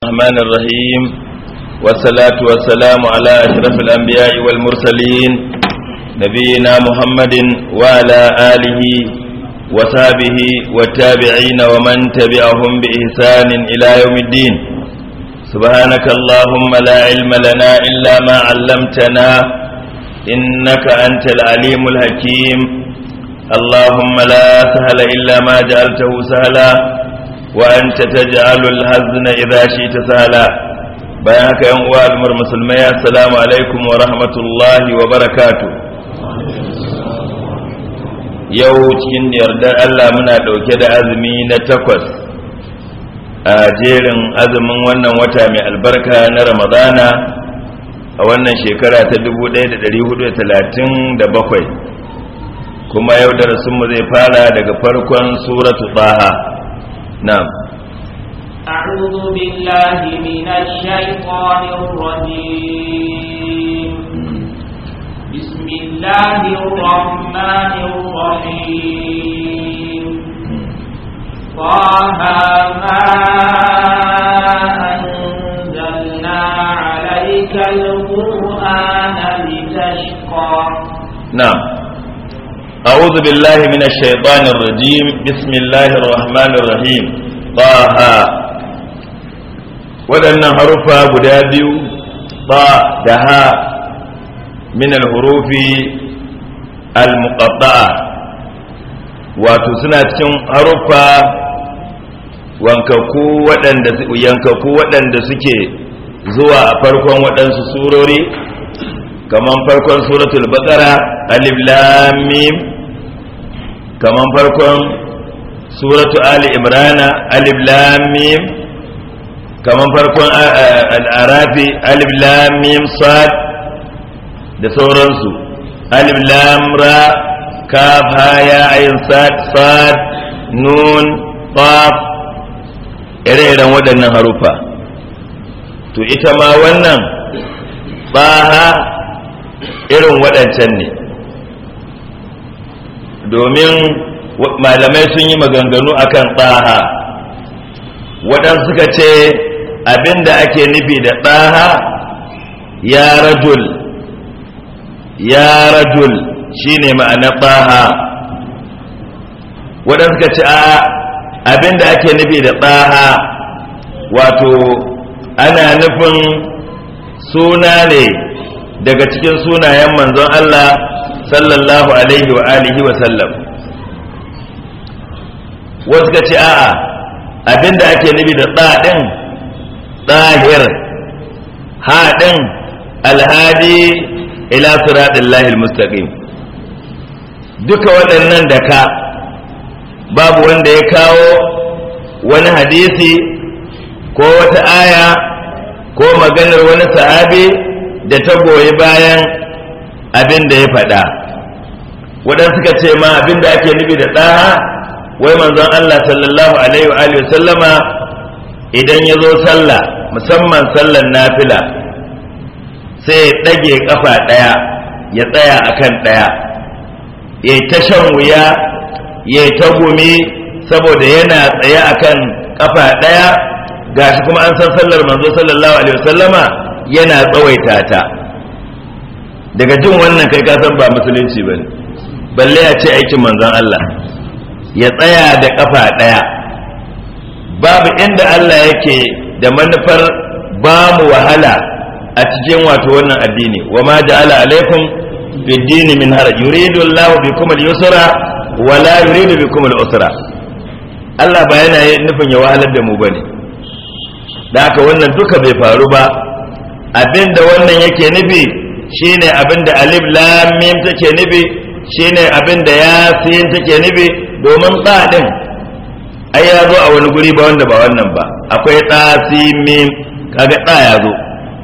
الرحمن الرحيم والصلاة والسلام على أشرف الأنبياء والمرسلين نبينا محمد وعلى آله وصحبه والتابعين ومن تبعهم بإحسان إلى يوم الدين. سبحانك اللهم لا علم لنا إلا ما علمتنا إنك أنت العليم الحكيم. اللهم لا سهل إلا ما جعلته سهلا وأنت تجعل الحزن إذا شئت سهلا. بيانك يا أمة المسلمين، السلام عليكم ورحمة الله وبركاته. yau cikin yardar Allah muna ɗauke da azumi na 8 a jerin azumin wannan wata mai albarka na Ramadana a wannan shekara ta 1437, kuma yau darasinmu zai fara daga farkon suratu Taha. na'am أعوذ بالله من الشيطان الرجيم. بسم الله الرحمن الرحيم. طه ما أنزلنا عليك القرآن لتشقى. نعم أعوذ بالله من الشيطان الرجيم. بسم الله الرحمن الرحيم. طه waɗannan harufa guda biyu ba da ha min al-hurufi al-muqatta'a, wato suna cikin harufa yankaku waɗanda suke zuwa a farkon waɗansu surori, kaman farkon suratul baqara alif lam mim, kaman farkon suratu ali imrana alif lam mim, kaman farkon al-arafi alif lam mim sad da sauransu, alif lam ra kaf ha ya ayin sad sad nun qaf, ire-iren waɗannan harufa. to ita ma wannan baha irin waɗancan ne, domin malamai sun yi maganganu akan baha. waɗansu suka ce abinda ake nufi da baha ya rajul shine ma'ana baha. waɗansu suka ce abinda ake nufi da baha wato ana nufin suna ne daga cikin sunayen manzon Allah sallallahu alaihi wa alihi wa sallam. wasu ka ce abinda ake nufi da ɗin ɗahir, haɗin alhadi ila siratillahi almustaqim. duka waɗannan da ka babu wanda ya kawo wani hadisi ko wata aya ko maganar wani sahabi da ta goyi bayan abin da ya faɗa. waɗansu suka ce ma abin da ake nufi da ɗaha wai manzon Allah sallallahu alaihi wa alihi sallama idan ya zo sallah, musamman sallar nafila, sai ya ɗage ƙafa ɗaya ya tsaya akan ɗaya, ya yi ta shan wuya, ya yi ta gumi, saboda yana tsaye akan ƙafa ɗaya. gashi kuma an san sallar manzo sallallahu alaihi wasallama yana tsawaita ta. daga jin wannan kai ka san ba musulunci bane, balle ya ce aikin manzon Allah ya tsaya da kafa daya. babu inda Allah yake da manufar ba mu wahala a cikin wato wannan addini. wa ma ja'ala alaikum fid dini min haraj yuridu Allahu bikum al-yusra wa la yuridu bikum al-usra. Allah ba yana nufin ya wahalar da mu bane. da haka wannan duka bai faru ba. abinda wannan yake nufi shine abinda alif lam mim take nufi, shine abinda yasin take nufi. domin ta din ai ya zo a wani guri ba wanda ba wannan ba. akwai tasin mim, kaga ta ya zo.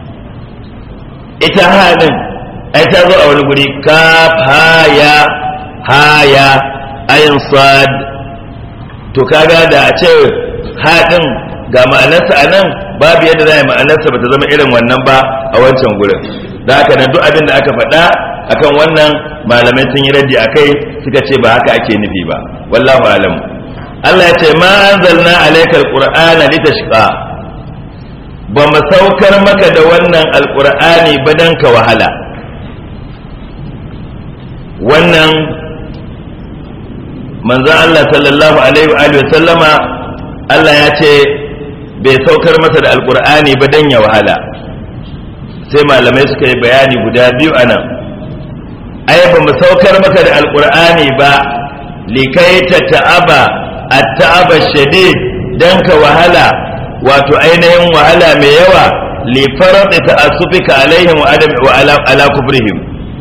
ita ha din ai ta zo a wani guri kaf ha ya ayin sad. to kaga da a ce ha din ga ma'anarsa a nan, babu yadda za a yi ma'anarsa ba ta zama irin wannan ba a wancan gurin. da haka na duk abin da aka faɗa akan wannan malamai sun yi raddi a kai, suka ce ba haka ake nufi ba. wallahu alamu. Allah ya ce ma anzalna alaykal qur'ana litashqa, ba mu saukar maka da wannan alqur'ani ba dan ka wahala. Wannan manzon Allah sallallahu alaihi wa sallama Allah ya ce bai saukar masa da alqur'ani ba dan ya wahala. Sai malamai suka yi bayani guda biyu anan. Ai ba mu saukar maka da alqur'ani ba likai ta ta'aba at-ta'aba shadid dan ka wahala, wato ainihin wahala mai yawa, li farati ta'assufika alaihim wa adam wa ala kufrihim.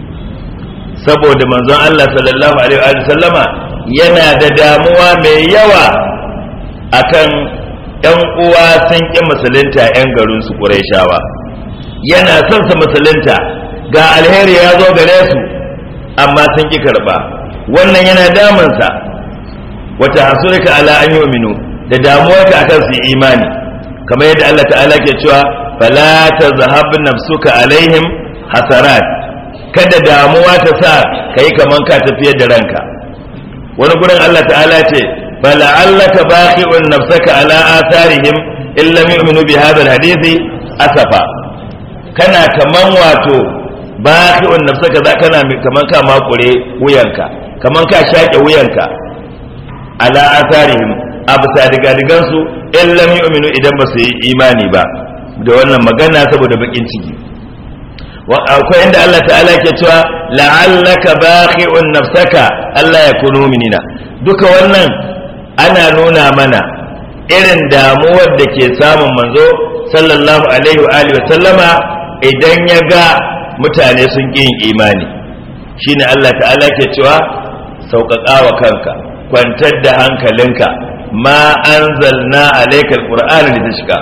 Saboda manzon Allah sallallahu alaihi wa sallama yana da damuwa mai yawa akan ƴan uwa sun ƙi musulunta ƴan garin su Qurayshawa. Yana son su musulunta, ga alheri ya zo gare su amma sun ƙi karba. Wannan yana damunsa. Wata hasurika ala an yu'minu, da damuwarka akan su imani, kamar yadda Allah ta'ala ke cewa fala tazhab nafsuka alaihim hasarat, kada damuwa ta sa kai kaman ka tafiyar da ranka. Wani gurin Allah ta'ala ce fala'allaka baqi'un nafsaka ala atharihim in lam yu'minu bi hadha alhadisi asafa, kana kaman wato baqi'un nafsaka za kana kaman ka makure wuyanka, kaman ka shaƙe wuyanka ala atharihim absa digan su in lam yu'minu, idan ba su yi imani ba da wannan magana saboda bakin ciki. Akwai inda Allah ta'ala ke cewa la'allaka baqi'un nafsaka Allah ya kunu mu'minina. Duka wannan ana nuna mana irin damuwar da ke samun manzo sallallahu alaihi wa alihi wa sallama idan ya ga mutane sun ƙi yin imani. Shine Allah ta'ala ke cewa sauƙaƙa wa kanka, kwantar da hankalinka, ma anzalna alayka alqur'ana litashqa.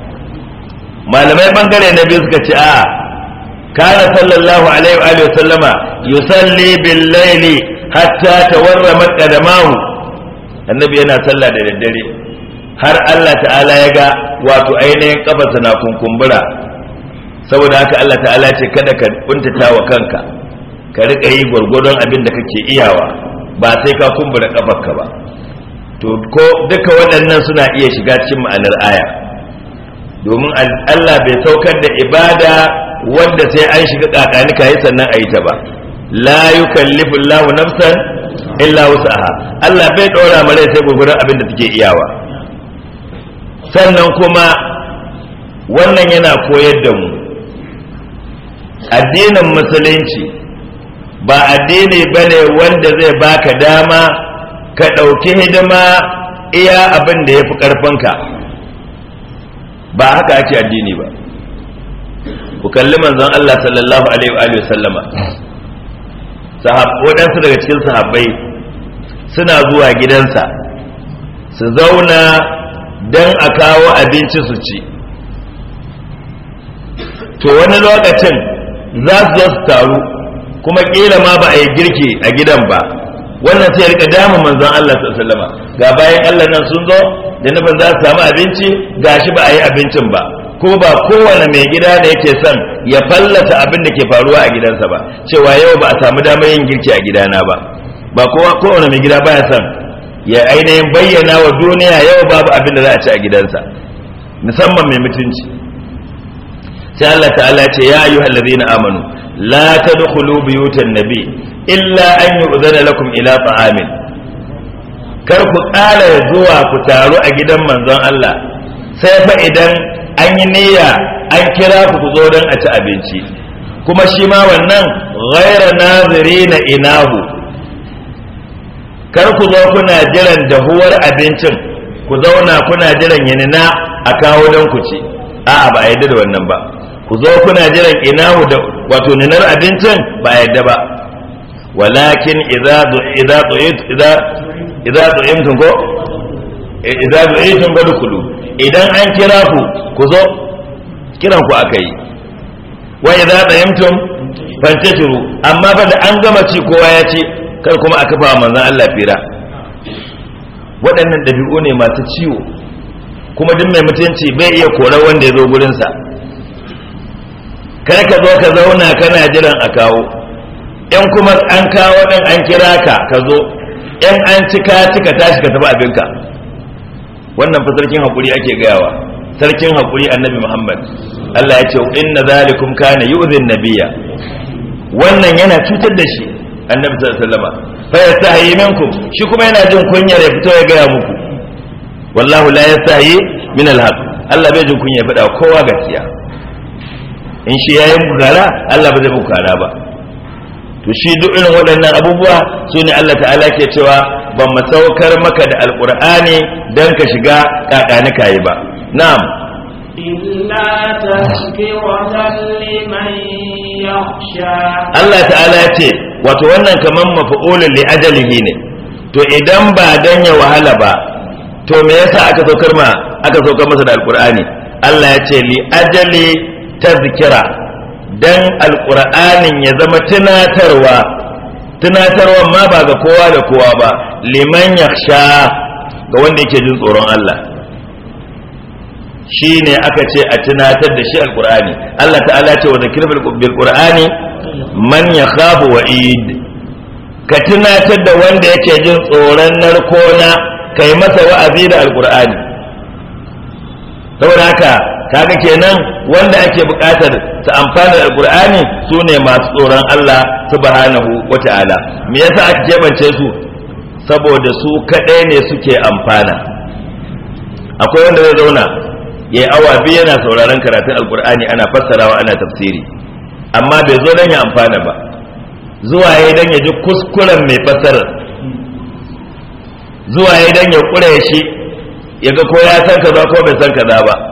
Malamai bangare na biyu suka ce a kana sallallahu alaihi wa alihi wa sallama yusalli bil layli hatta tawarramat qadamahu. Annabi yana sallah da daddare har Allah ta'ala ya ga wato ainihin kafarsa na kunkumbura. Saboda haka Allah ta'ala ce kada ka kuntata wa kanka, ka rika yi gwargwadon abin da kake iyawa, ba sai ka kumbura kafarka ba. To ko duka waɗannan suna iya shiga cikin ma'anar aya, domin Allah bai saukar da ibada wanda sai an shiga kakani kai sannan a yi ta ba. La yukallifu Allahu nafsan illa wus'aha. Allah bai dora mare sai gurgurun abin da take iyawa. Sannan kuma wannan yana koyar da mu addinin musulunci ba addini bane wanda zai baka dama ka ɗauki hidima iya abin da ya fi ƙarfinka. Ba haka ake addini ba. Ku kalli manzon Allah sallallahu alaihi wa sallama, waɗansu daga cikin sahabbai suna zuwa gidansa su zauna don a kawo abinci su ci. To wani lokacin za su zo su taru kuma ƙila ma ba a yi girki a gidan ba. Wannan sai rika damun manzon Allah sallallahu alaihi wasallama, ga bayan Allah nan sun zo da nufin za su samu abinci, gashi ba a yi abincin ba. Ko ba kowane mai gida da yake son ya fallata abin da ke faruwa a gidansa ba, cewa yau ba a samu damar yin girki a gidana ba. Ba kowane mai gida baya son ya ainihin bayyana wa duniya yau babu abin da za a ci a gidansa, musamman mai mutunci. Sai Allah ta'ala ce ya ayyuhal ladzina amanu la tadkhulu buyutan nabi illa an yu'zana lakum ila ta'amin. Kar ku ƙara zuwa ku taru a gidan manzon Allah sai fa idan an yi niyya an kira ku zo don a ci abinci, kuma shi ma wannan ghaira nazirina inahu. Kar ku zo kuna jiran dahuwar abincin, ku zauna kuna jiran yanina a kawo don ku ci. A'a, ba a yadda da wannan ba. Ku zo kuna jiran inahu da wato ninar abincin, ba a yadda ba. Walakin idza du'imtum ko idza du'imtum fadkhulu, idan an kira ku zo, kiran ku akai. Wa idza du'imtum fantashiru, amma fa da an gama ci kowa ya ce kar kuma a kafa manzon Allah fira. Waɗannan dabi'u ne masu ciwo, kuma duk mai mutunci bai iya korar wanda ya zo gurinsa. Kar ka zo ka zauna kana jiran a kawo, in kuma an kawo ɗin an kira ka zo, in an cika tashi ka tafi abinka. Wannan fa sarkin hakuri ake gayawa, sarkin hakuri annabi Muhammad Allah ya ce inna zalikum kana yu'dhin nabiyya wannan yana cutar da shi annabi sallallahu alaihi wasallam fa yastahi minkum shi kuma yana jin kunyar ya fito ya gaya muku wallahu la yastahi min alhaq Allah bai jin kunya ya faɗa kowa gaskiya in shi yayin bukara Allah ba zai bukara ba to shi duk irin waɗannan abubuwa su ne Allah ta'ala ke cewa ban masaukar maka da alqur'ani dan ka shiga kakanika yi ba na'am illa tazkiratan liman yakhsha Allah ta'ala ya ce wato wannan kaman maf'ulun li ajalihi ne to idan ba dan ya wahala ba to me yasa aka saukar masa da alqur'ani Allah ya ce li ajali tazkira dan alqur'anin ya zama tunatarwa ma ba ga kowa da kowa ba liman yakhsha ga wanda yake jin tsoron Allah shine aka ce a tunatar da shi alqur'ani Allah ta'ala ce wa zakir bil qur'ani man yakhafu wa'id ka tunatar da wanda yake jin tsoron narkona kai masa wa'azi da alqur'ani saboda haka kaga kenan wanda ake buƙatar su amfana da alqur'ani sune masu tsoron Allah subhanahu wata'ala me yasa aka kebance su saboda su kadai ne suke amfana akwai wanda zai zauna yayi awa biyu yana sauraron karatun alqur'ani ana fassarawa ana tafsiri amma bai zo dan ya amfana ba zuwa yayi dan ya ji kuskuren mai fassarar zuwa yayi dan ya kure shi yaga ko ya san kaza ko bai san kaza ba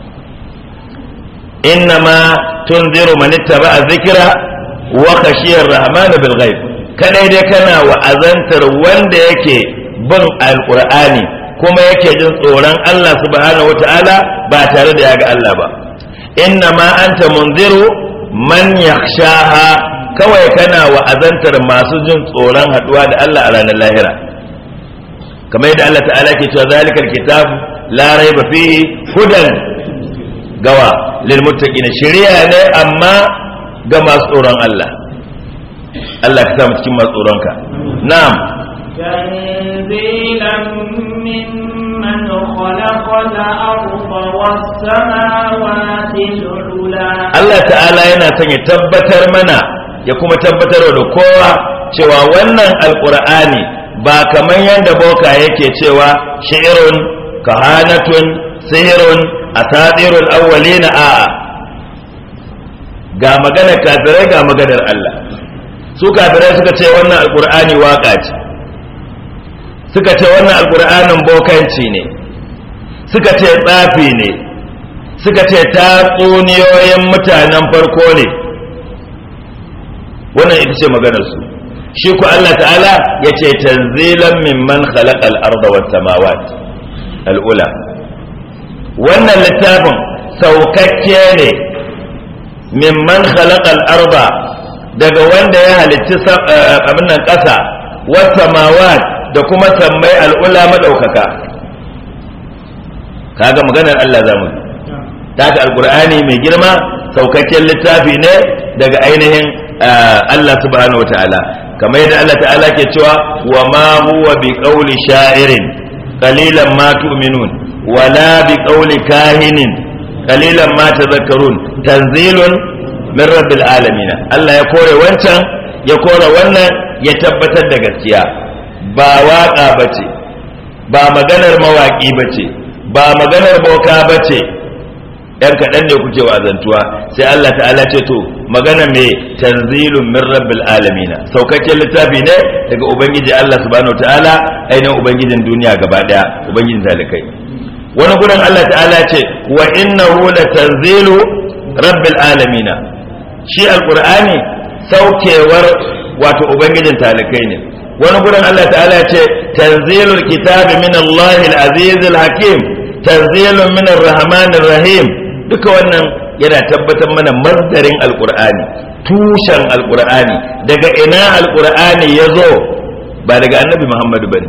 innama tunziru man ittaba'a dhikra wa khashiya ar-rahman bil ghaib kadai dai kana wa'azantar wanda yake bin alqur'ani kuma yake jin tsoron Allah subhanahu wata'ala ba tare da ya ga Allah ba innama anta munziru man yakhshaha kawai kana wa'azantar masu jin tsoron haduwa da Allah a ranar lahira kamar yadda Allah ta'ala ke cewa zalikal kitab la raiba fihi hudan gawa lil muttaqin shari'a ne amma ga masu tsoron Allah Allah ka sa mu cikin masu tsoronka na'am tanzilan mimman khalaqa al-arda was-samawati al-ula Allah ta'ala yana son ya tabbatar mana ya kuma tabbatar da kowa cewa wannan alqur'ani ba kaman yanda boka yake cewa shi'run kahanatun sihirun asatirul awwalina a'a ga maganar kafirai ga maganar Allah su kafirai suka ce wannan alqur'ani waka ce suka ce wannan alqur'anin bokanci ne suka ce tsafi ne suka ce tatsuniyoyin mutanen farko ne wannan ita ce maganar su shi ku Allah ta'ala yace tanzilan mimman khalaqal arda was samawati al-ula wannan littafin saukakke ne mimman khalaqal arda daga wanda ya halicci abin nan ƙasa was samawat da kuma sammai al'ula madaukaka kaga maganar Allah zamu ta alqur'ani mai girma saukakken littafi ne daga ainihin Allah subhanahu wataala kamar yadda Allah ta'ala ke cewa wa ma huwa biqauli sha'irin qalilan ma tu'minun wala biqauli kahinin qalilan ma tadhakkarun tanzilun min rabbil alamin Allah ya kore wancan ya kore wannan ya tabbatar da gaskiya ba waka bace ba maganar mawaki bace ba maganar boka bace dan kadan ne kuke wazantuwa sai Allah ta'ala ce to magana me tanzilun min rabbil alamin saukakken littafi ne daga ubangiji Allah subhanahu ta'ala ainihin ubangijin duniya gaba daya ubangijin zalikai wani gurin Allah ta'ala ce wa innahu latanzilu rabbil alamin shi alqur'ani saukewar wato ubangijin talikai ne wani gurin Allah ta'ala ce tanzilul kitabi min Allahil azizil hakim tanzilun min arrahmanir rahim duka wannan yana tabbatar mana masdarin alqur'ani tushen alqur'ani daga ina alqur'ani yazo ba daga annabi Muhammadu bane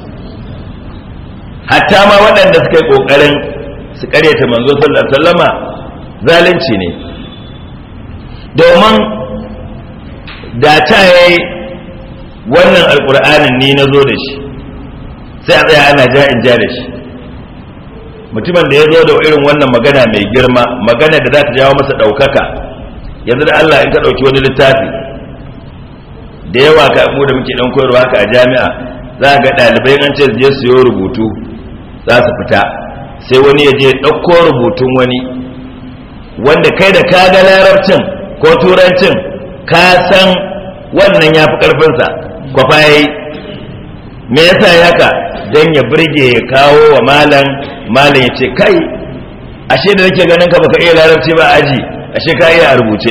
hatta ma waɗanda suka yi kokarin su karyata manzo sallallahu alaihi wasallama zalunci ne domin da ta yayi wannan alqur'anin ni nazo da shi sai a tsaya ana ja in ja da shi mutumin da ya zo da irin wannan magana mai girma, magana da za ta jawo masa ɗaukaka. Yanzu da Allah in ka ɗauki wani littafi da yawa ka mu da muke ɗan koyarwa haka a jami'a, za ga ɗalibai an ce je su yi rubutu za su fita, sai wani ya je ɗauko rubutun wani wanda kai da ka ga larabcin ko turancin ka san wannan ya fi ƙarfinsa kwafa ya yi. Me yasa ya haka? Don ya burge ya kawo wa malam ya ce kai ashe da nake ganin ka baka iya larabci ba aji, ashe ka iya a rubuce.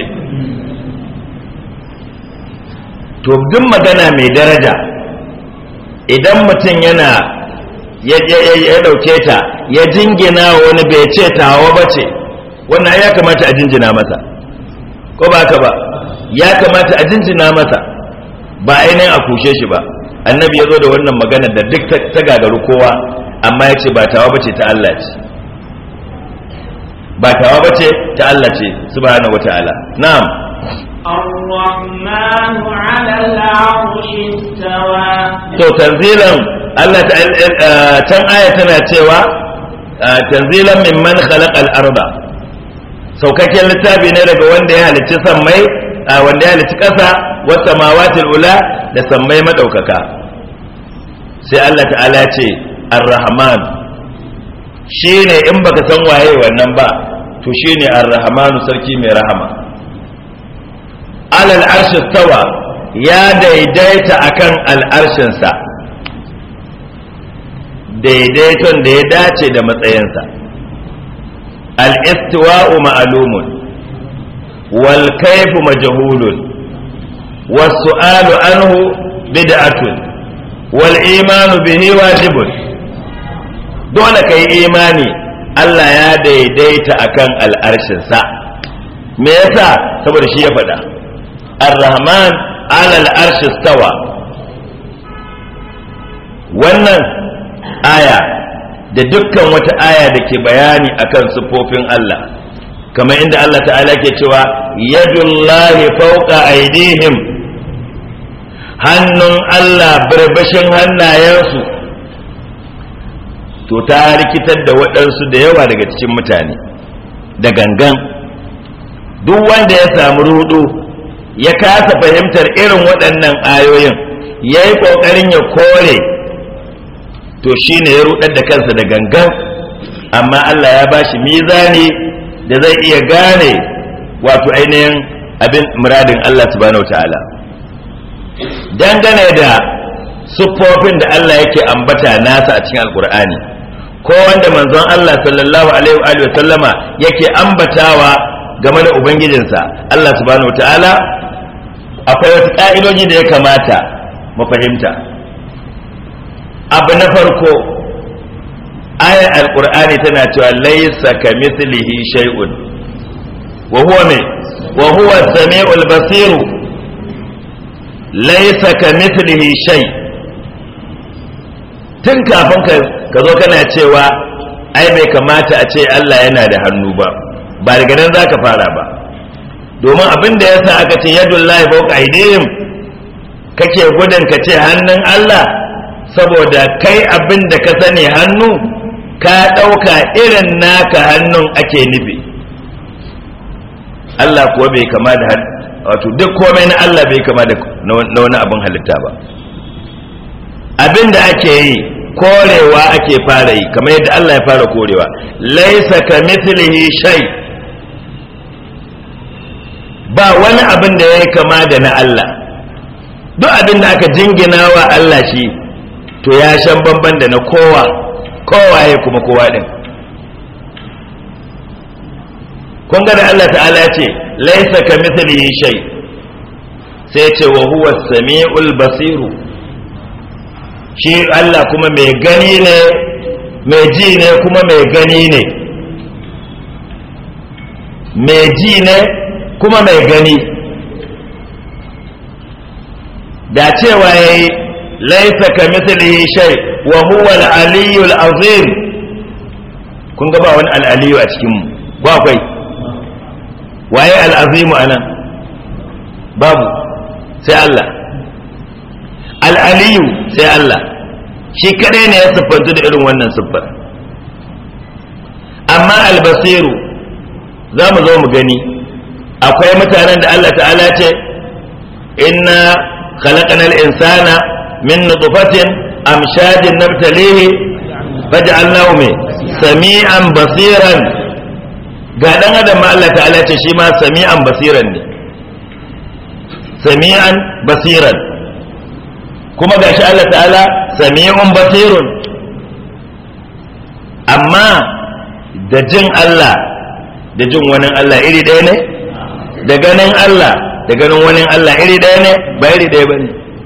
To duk magana mai daraja idan mutum yana ya dauke ta ya jingina wani bai ce tawa ba ce, wannan ya kamata a jinjina masa, ko ba haka ba? Ya kamata a jinjina masa, ba ainihin a kushe shi ba. Annabi ya zo da wannan magana da duk ta gagaru kowa, amma ya ce ba tawa ba ce ta Allah ce, ba tawa ba ce ta Allah ce subhanahu wataala. Na'am. الرحمن على العرش استوى. To tanzilan Allah can aya tana cewa tanzilan mimman khalaqa al-arda, saukakken littafi ne daga wanda ya halicci sammai, wanda ya halicci ƙasa, was samawatil ula, da sammai madaukaka. Sai Allah ta'ala ce ar-rahman, shine in baka san waye wannan ba, to shine ar-rahmanu, sarki mai rahama. Alal arshi tawa, ya daidaita akan al'arshinsa, daidaiton da ya dace da matsayinsa. Al-istiwa'u ma'lumun wal kayfu majhulun was su'alu anhu bid'atun wal imanu bihi wajibun. Dole kai imani Allah ya daidaita akan al'arshinsa. Me yasa? Saboda shi ya faɗa ar-rahman ala al-arshi istawa. Wannan aya da dukkan wata aya da ke bayani akan sifofin Allah, kamar inda Allah ta'ala ke cewa yadullahi fawqa aydihim, hannun Allah birbishin hannayensu, to ta rikitar da waɗansu da yawa daga cikin mutane da gangan. Duk wanda ya samu rudu ya kasa fahimtar irin waɗannan ayoyin, ya yi ƙoƙarin ya kore, to shi ne ya rudar da kansa da gangan. Amma Allah ya bashi mizani da zai iya gane wato ainihin abin muradin Allah subhanahu ta'ala. Dangane da siffofin da Allah yake ambata nasa a cikin alkur'ani, ko wanda manzon Allah sallallahu alaihi wa sallama yake ambatawa game da ubangijinsa Allah subhanahu ta'ala, akwai wasu ka'idoji da ya kamata mu fahimta. Abu na farko, ayar alkur'ani tana cewa laysa kamithlihi shay'un wa huwa as-sami'ul basir. Laysa kamithlihi shay. Tun kafin ka zo kana cewa ai bai kamata a ce Allah yana da hannu ba daga nan zaka fara ba, domin abin da yasa aka ce yadullahi fawqa aydihim, kake gudun ka ce hannun Allah, saboda kai abin da ka sani hannu ka ɗauka irin naka hannun ake nufi. Allah kuwa bai kama da wato duk komai na Allah bai kama da na wani abin halitta ba. Abin da ake yi korewa ake fara yi, kamar yadda Allah ya fara korewa. Laisa kamithlihi shay, ba wani abin da ya kama da na Allah. Duk abin da aka jingina wa Allah shi, to ya shan bamban da na kowaye kuma kowa din. Kun ga da Allah ta'ala ya ce laisa kamithlihi shay, sai ce wa huwa as-sami'ul basiru. Shi Allah kuma mai gani ne, mai ji ne, kuma mai gani ne, mai ji ne kuma mai gani. Da cewa yayi laisa kamithlihi shay wa huwa al-aliyyul azim. Kun ga ba wani al-aliyyu a cikin mu, ba akwai? Waye al-azim anan? Babu, sai Allah. Al-aliyyu sai Allah, shi kadai ne ya siffanta da irin wannan siffar. amma albasiru za mu zo mu gani akwai mutanen da Allah ta'ala ce inna khalaqanal insana min nutfatin amshajin nabtalihi faj'alnahu sami'an basiran. Ga dan adam ma Allah ta'ala ce shi ma sami'an basiran ne, sami'an basiran, kuma gashi Allah ta'ala sami'un basirun. Amma da jin Allah da jin wani Allah iri ɗaya ne, da ganin Allah da ganin wani Allah iri ɗaya ne, ba iri ɗaya ba ne.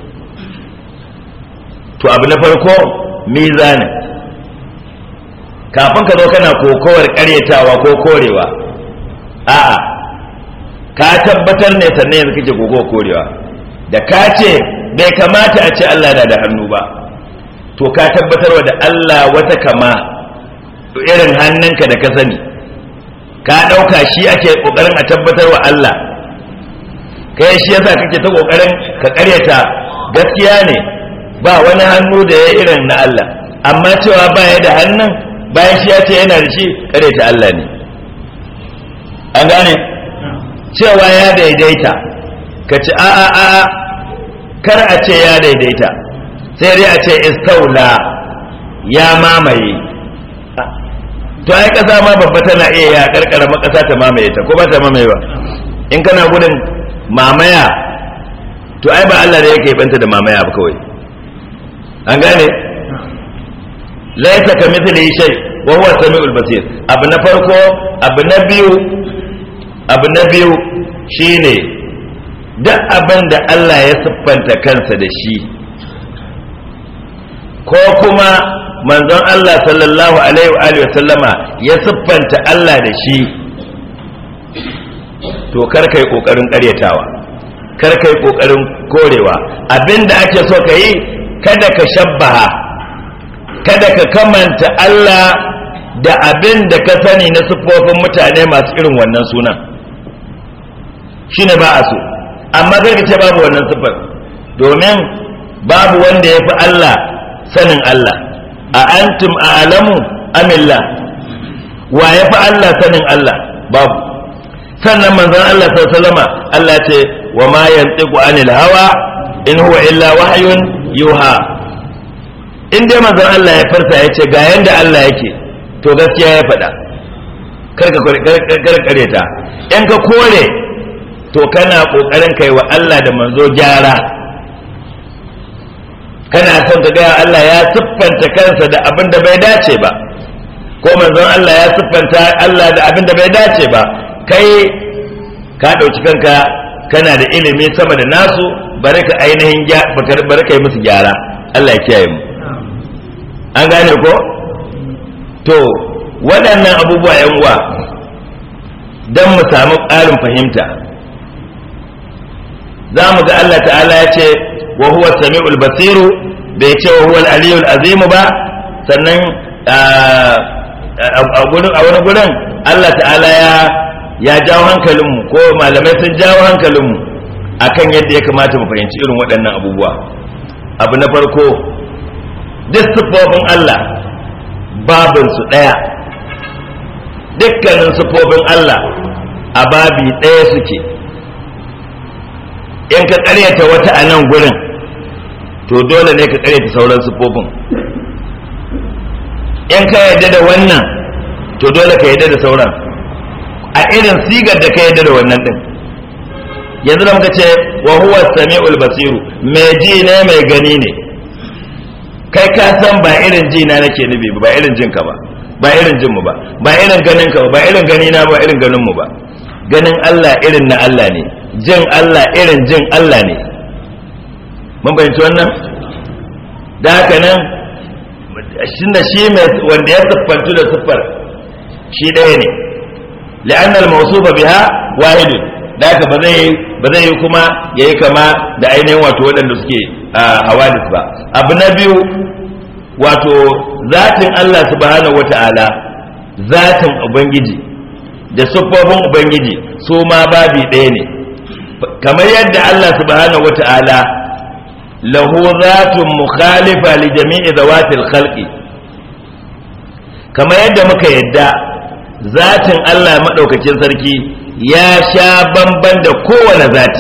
To abu na farko mizanin, kafin ka zo kana kokowar karyatawa ko korewa, a'a ka tabbatar ne sannan yanzu kake kokowar korewa. Da ka ce bai kamata a ce Allah na da hannu ba, to ka tabbatarwa da Allah wata kama irin hannunka da ka sani, ka ɗauka shi ake ƙoƙarin a tabbatarwa Allah, kai shi yasa kake ta ƙoƙarin ka karyata. Gaskiya ne ba wani hannu da ya irin na Allah, amma cewa ba ya da hannun bayan shi ya ce yana da shi karyata Allah ne. An gane cewa ya daidaita, ka ce a kar a ce ya daidaita, sai dai a ce istaula ya mamaye. To ai kasa ma babba tana iya ya karkara makasa ta mamaye ta, ko ba ta mamaye ba? In kana gudun mamaya, to ai ba Allah ne yake banta da mamaya ba kawai. An gane laisa kamithlihi shay wa huwa samiul basir. Abu na farko, abu na biyu shine duk abin da Allah ya siffanta kansa da shi, ko kuma manzon Allah sallallahu alaihi wa sallama ya siffanta Allah da shi, to kar kai kokarin karyatawa, kar kai kokarin korewa. Abinda ake so ka yi, kada ka shabbaha, kada ka kamanta Allah da abin da ka sani na siffofin mutane masu irin wannan sunan, shine ba a so. Amma kai ka ce babu wannan siffar, domin babu wanda ya fi Allah sanin Allah. A antum a'lamu amillah, wa ya fi Allah sanin Allah? Babu. Sannan manzon Allah sallallahu alaihi wasallam Allah ce wa ma yantiqu anil hawa in huwa illa wahyun yuha. In dai manzon Allah ya farsa ya ce ga yanda Allah yake, to gaskiya ya faɗa, kar kareta. In ka kore, to kana kokarin kai wa Allah da manzo gyara, kana son ka ga Allah ya siffanta kansa da abin da bai dace ba, ko manzon Allah ya siffanta Allah da abin da bai dace ba. Kai ka ɗauki kanka kana da ilimi sama da nasu, bari ka ainihin bari ka yi musu gyara. Allah ya kiyaye mu. An gane ko? To waɗannan abubuwa yan uwa, don mu samu ƙarin fahimta, za mu ga Allah ta'ala ya ce wa huwa sami'ul basiru, bai ce wa huwa al-aliyul azim ba. Sannan a wani gurin Allah ta'ala ya jawo hankalinmu, ko malamai sun jawo hankalinmu akan yadda ya kamata mu fahimci irin waɗannan abubuwa. Abu na farko, duk siffofin Allah babinsu ɗaya, dukkanin siffofin Allah a babi ɗaya suke. In ka ƙaryata wata a nan gurin, to dole ne ka ƙaryata sauran siffofin. In ka yarda da wannan, to dole ka yarda da sauran a irin sigar da ka yarda da wannan din. Yanzu da muka ce wa huwa sami'ul basiru, mai ji ne mai gani ne. Kai ka san ba irin ji na nake nufi ba irin jin ka ba, ba irin jin mu ba, ba irin ganin ka ba irin gani na ba irin ganin mu ba. Ganin Allah irin na Allah ne, jin Allah irin jin Allah ne. Mun bayyana wannan? Da haka nan shi wanda ya siffantu da siffar shi ɗaya ne, la'anna al-mawsufa biha wahidun. Da haka ba zai yi kuma yayi kama da ainihin wato waɗanda suke hawadis ba. Abu na biyu, wato zatin Allah subhanahu wata'ala, zatin ubangiji da siffofin ubangiji su ma babi ɗaya ne. Kamar yadda Allah subhanahu wata'ala lahu zatun mukhalifa li jami'i zawatil khalqi, kamar yadda muka yadda zatin Allah madaukakin sarki ya sha bamban da kowane zati,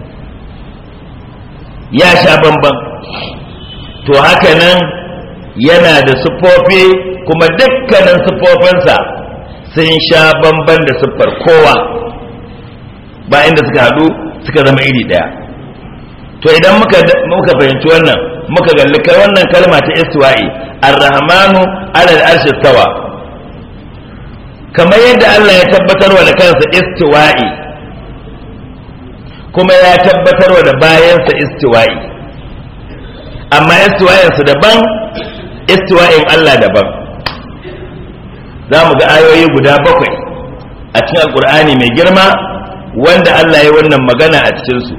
ya sha bamban. To haka nan yana da siffofi, kuma dukkanin siffofinsa sun sha bamban da siffar kowa, ba inda suka haɗu suka zama iri ɗaya. To idan muka fahimci wannan, muka galli kai wannan kalma ta istiwa'i, ar-rahmanu ala al-arshi istawa, kamar yadda Allah ya tabbatarwa da kansa istiwa'i, kuma ya tabbatarwa da bayansa istiwa'i, amma istiwa'insa daban, istiwa'in Allah daban. Za mu ga ayoyi guda 7 a cikin alkur'ani mai girma wanda Allah ya wannan magana a cikinsu.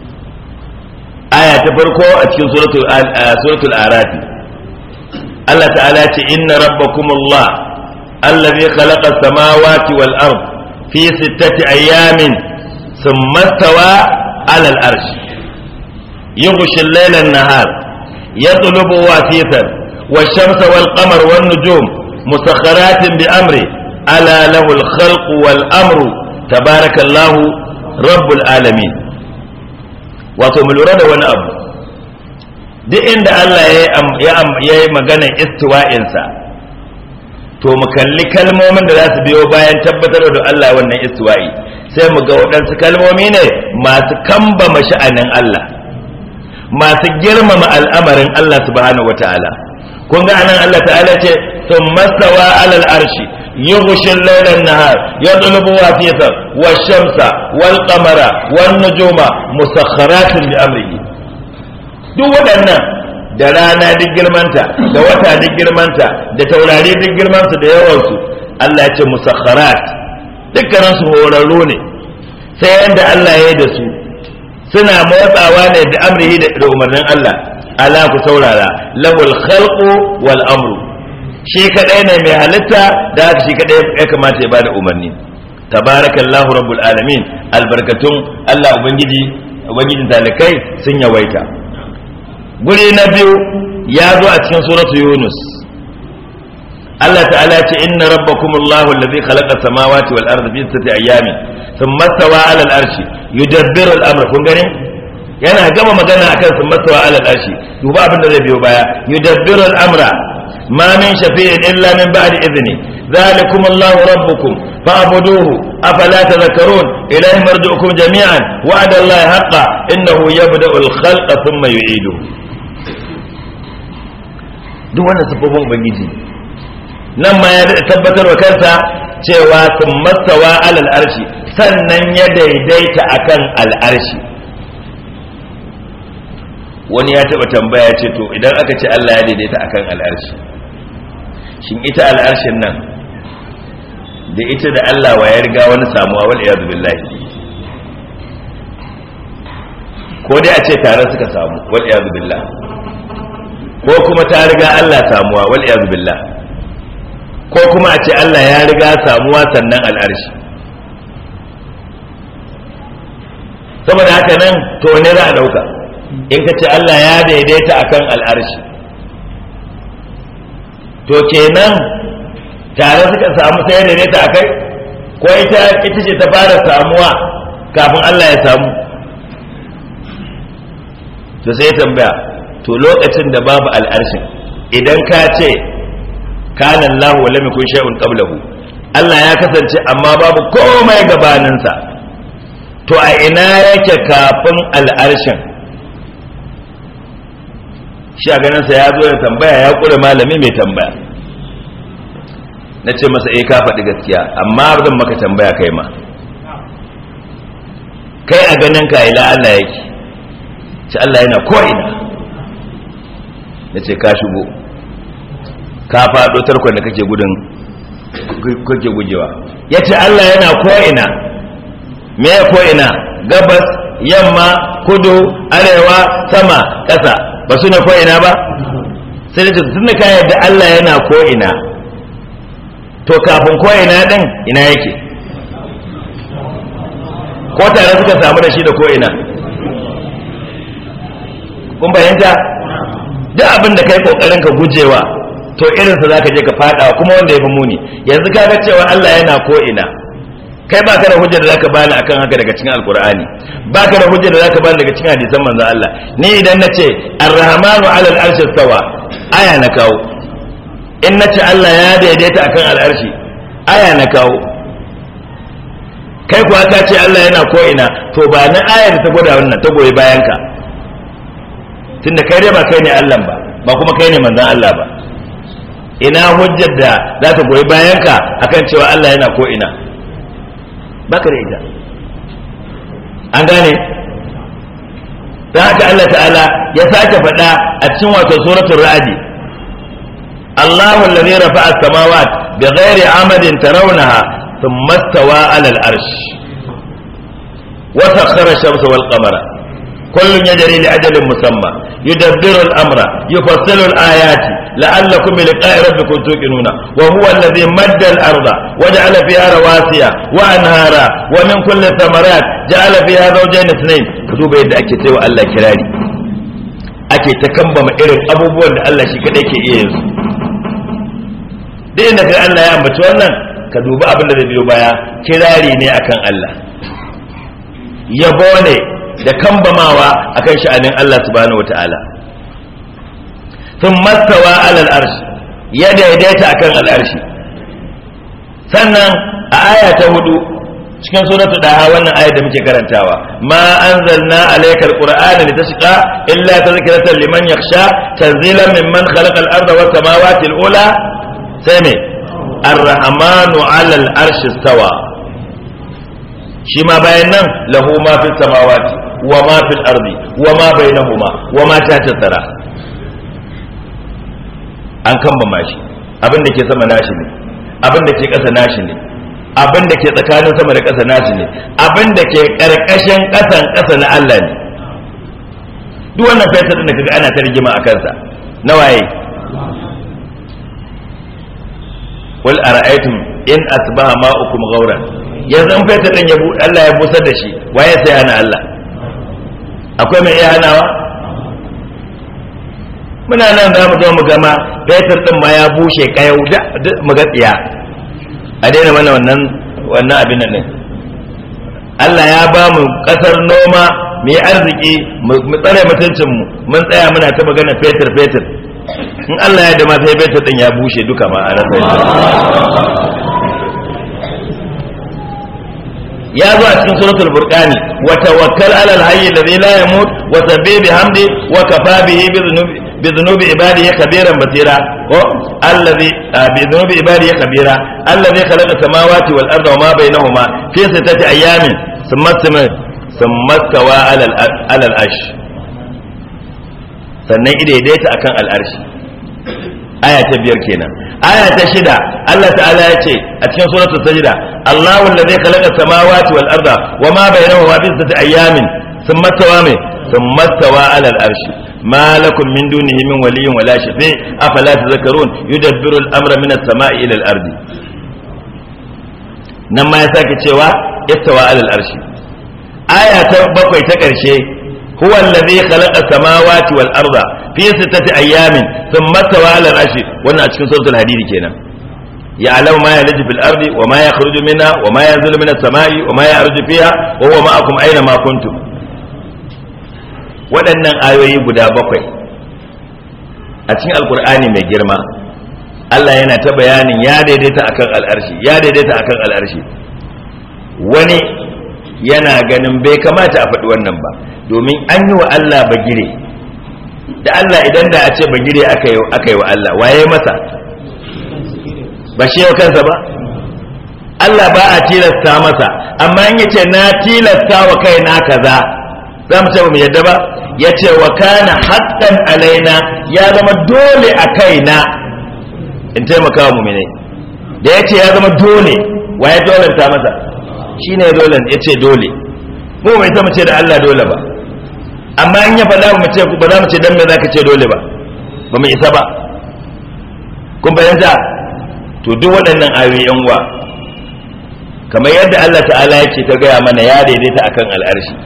Aya ta farko a cikin suratul Araf, Allah ta'ala ce inna rabbakumullah allazi khalaqa as-samawati wal ard fi 6 ayamin thumma istawa 'ala al-arsh yughshi al-layla an-nahar yatlubu wasithan wash-shamsa wal-qamara wan-nujum musakhkharatin bi amri ala lahu al-khalqu wal-amru tabarakallahu rabbul alamin. Wato mu lura da wani abu, duk inda Allah ya yi maganar istiwa'insa, to mu kalli kalmomin da za su biyo bayan tabbatar da Allah wannan istiwa'i, sai mu ga waɗansu kalmomi ne masu kambama sha'anin Allah, masu girmama al'amarin Allah subhanahu wata'ala. Kun ga anan Allah ta'ala ce thumma stawa 'alal arshi yughshi al-layla an-nahar yadlubu wasithan wash-shamsa wal-qamara wan-nujuma musakhkharatin bi amrihi. Duk waɗannan, da rana duk girmanta, da wata duk girmanta, da taurari duk girmansu da yawansu, Allah ya ce musakharat, dukkanin su horarru ne, sai yanda Allah ya yi da su, suna motsawa ne da amrihi da umarnin Allah. Ala ku saurara, lahul khalqu wal amru, shi kadai ne mai halitta, da haka shi kadai ya kamata ya bada umarni. Tabarakallahu rabbul alamin, albarkatun Allah ubangijin talikai sun yawaita. Guri na biyu ya zo a cikin suratu Yunus, Allah ta'ala ce inna rabbakumullahu allazi khalaqa samawati wal arda fi 6 ayyamin thumma stawa 'ala al-arshi yudabbiru al-amra. Kun gani yana gama magana akan thumma stawa 'ala al-arshi, duba abin da zai biyo baya, yudabbiru al-amra ma min shafi'in illa min ba'di idhni dhalikumullahu rabbukum fa'buduhu afala tadhakkarun ilayhi marji'ukum jami'an wa'ada allahi haqqan innahu yabda'u al-khalqa thumma yu'iduhu. Duk wannan sifofin ubangiji nan ma ya tabbatar wa kansa cewa sun mastawa alal arshi, sannan ya daidaita akan al'arshi. Wani ya taba tambaya ce, to idan aka ce Allah ya daidaita akan al'arshi, shin ita al'arshin nan da ita da Allah wa ya riga wani samuwa? Wal iyadu billahi. Ko dai a ce tare suka samu, wal iyadu billahi, ko kuma ta riga Allah samuwa, wal iyadu billah, ko kuma a ce Allah ya riga samuwa sannan al'arshi. Saboda haka nan to ne za a dauka in ka ce Allah ya daidaita akan al'arshi, to kenan tare suka samu sai ya daidaita akai, ko ita ce ta fara samuwa kafin Allah ya samu? To sai tambaya, to lokacin da babu al'arshin, idan ka ce kana Allah wa lam yakun shay'un qablahu, Allah ya kasance amma babu komai gabaninsa, to a ina yake kafin al'arshin? Shi a ganin sa ya zo ya tambaya, ya kula malami mai tambaya. Na ce masa ka faɗi gaskiya, amma zan maka tambaya kai ma, kai a ganin ka ila Allah yake? Ce Allah yana ko ina. Ya ce ka shigo, ka faɗo tarkon da kake gujewa. Ya ce Allah yana ko'ina. Me ya ko'ina? Gabas, yamma, kudu, arewa, sama, ƙasa, ba su ne ko'ina ba? Sai da tun da ka yadda Allah yana ko'ina, to kafin ko'ina ɗin ina yake? Ko tare suka samu da shi da ko'ina? Kun bayanta? Duk abin da kai kokarin ka gujewa to irinsa za ka je ka fada kuma wanda ya fi muni. Yanzu ka ga cewa Allah yana ko ina, kai ba ka da hujjar da za ka bani akan haka daga cikin alkur'ani, ba ka da hujjar da za ka bani daga cikin hadisan manzon Allah. Ni idan na ce ar-rahmanu ala al-arshi stawa, aya na kawo. In na ce Allah ya daidaita akan al-arshi, aya na kawo. Kai kuwa ka ce Allah yana ko ina, to ba na ayar ta gwada wannan ta goyi bayan ka, tunda kai dai ba kai ne Allah ba kuma kai ne manzon Allah ba. Ina hujjar da za ta goyi bayan ka akan cewa Allah yana ko ina? Baka da ita. An gane? Dan haka Allah ta'ala ya sake faɗa a cikin wato suratul ra'd, Allahu allazi rafa'a as-samawati bighairi 'amadin tarawnaha thumma istawa 'ala al-'arsh wa sakhkhara ash-shamsa wal-qamara kullun yajri li ajalin musamma yudabbiru al-amra yufassilu al-ayati la'allakum bi liqa'i rabbikum tuqinuna wa huwa alladhi madda al-arda wa ja'ala fiha rawasiya wa anhara wa min kulli thamarat ja'ala fiha zawjayn ithnayn. Duba yadda ake cewa Allah kirari, ake ta kambama irin abubuwan da Allah shi kadai ke iya yin su. Duk inda kai Allah ya ambaci wannan, ka duba abin da zai biyo baya, kirari ne akan Allah, yabo ne da kambamawa akan sha'anin Allah subhanahu wataala. thumma stawa 'ala al-arsh, ya daidaita akan al-arshi. Sannan a aya ta 4 cikin suratul daha, wannan ayar da muke karantawa, ma anzalna alaykal qur'ana litashqa illa tadhkiratan liman yakhsha tanzilan mimman khalaqa al-arda was samawati al-ula. sai me ar-rahmanu 'ala al-arshi stawa. shi ma bayan nan lahu ma fis samawati wa ma fil ardi wa ma bainahuma wa ma tahta thara. An kambama shi, abin da ke sama nashi ne, abin da ke ƙasa nashi ne, abin da ke tsakanin sama da ƙasa nashi ne, abin da ke ƙarƙashin ƙasan ƙasa na Allah ne. Duk wannan fetur da kaga ana ta rigima a kansa na waye? Wal ara'aytum in asbaha ma'ukum ghawran, yanzu an fetur din Allah ya busar da shi, waye sai hana Allah? Akwai mai iya hanawa? Muna nan za mu zo mu gama fetur din ma ya bushe kayau da mu ga tsiya. A daina mana wannan abin nan. Allah ya ba mu kasar noma, mu yi arziki, mu tsare mutuncin mu, mun tsaya muna ta magana fetur. In Allah ya da ma sai fetur din ya bushe duka ma a rasa. Ya zo a cikin suratul furqani, wa tawakkal 'alal hayy alladhi la yamut wa sabbih bihamdi wa kafa bihi bi dhunubi ibadihi khabiran basira. الذي بذنوب عباده خبيرا الذي خلق السماوات والارض وما بينهما في 6 ايام ثم استوى على العرش. sannan idaidaita akan al'arshi. Aya ta 5 kenan. Aya ta 6 Allah ta'ala ya ce a cikin suratul sajda, Allahu allazi khalaqa samawati wal arda wama bainahuma fi 6 ayamin thumma istawa 'ala al-arshi ma lakum min dunihi min waliyyin wala shafi' afala tadhakkarun yudabbiru al-amra min as-sama'i ila al-ardi. Nan ma ya sake cewa istawa 'ala al-arshi. Aya ta 7 ta karshe, huwa allazi khalaqa samawati wal arda fi 6 ayamin thumma istawa 'ala al-arshi. Wannan a cikin suratul hadid kenan. ya'lamu ma yalju fil ardi wa ma yakhruju minha wa ma yanzilu minas sama'i wa ma ya'ruju fiha wa huwa ma'akum aina ma kuntum. Waɗannan ayoyi guda 7 a cikin alkur'ani mai girma, Allah yana ta bayanin ya daidaita akan al'arshi. Wani yana ganin bai kamata a faɗi wannan ba, domin an yi wa Allah bagire. Da Allah idan da a ce bagire aka yi wa Allah, waye masa? Ba shi yau kansa ba? Allah ba a tilasta masa, amma in yace na tilasta wa kaina kaza, za mu ce ba mu yadda ba? Ya ce wa kana haqqan alaina, ya zama dole a kaina in taimaka wa mu'minai. Da ya ce ya zama dole, wa ya dolanta masa? Shi ne dole, ya ce dole. Mu bai ta mu ce da Allah dole ba, amma in ya faɗa mu ce ba za mu ce dan me za ka ce dole ba, ba mu isa ba. Kun fahimta? To duk waɗannan ayoyi yan uwa, kamar yadda Allah ta'ala yake ta gaya mana ya daidaita akan al'arshi,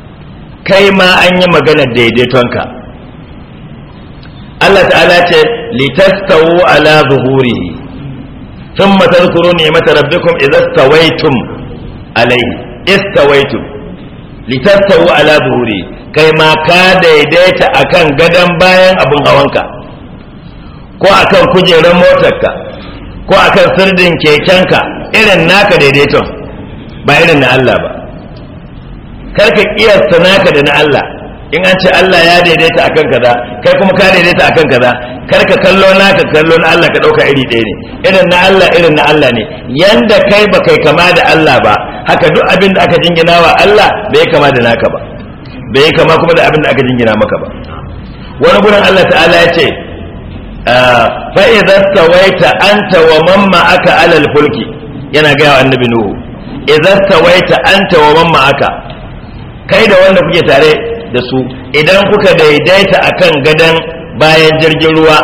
kai ma an yi maganar daidaitonka. Allah ta'ala ce litastawu ala zuhurihi thumma tadhkuru ni'mata rabbikum idza stawaytum alayhi istawaytum litastawu ala zuhurihi kai ma ka daidaita akan gadan bayan abun hawanka ko akan kujerar motarka ko akan sirdin kekenka irin naka daidaiton ba irin na Allah ba karka kiyasta naka da na Allah in an ce Allah ya daidaita akan kaza kai kuma ka daidaita akan kaza karka kallo naka kallo na Allah ka dauka iri ɗaya ne irin na Allah ne yanda kai ba kai kama da Allah ba haka duk abin da aka jingina wa Allah bai kama da naka ba bai kama kuma da abin da aka jingina maka ba wani gurin Allah ta'ala ya ce fa idza tawaita anta wa man ma'aka alal fulki yana ga annabi nuhu idza tawaita anta wa man ma'aka kai da wanda kuke tare da su idan kuka daidaita akan gadan bayan jirgin ruwa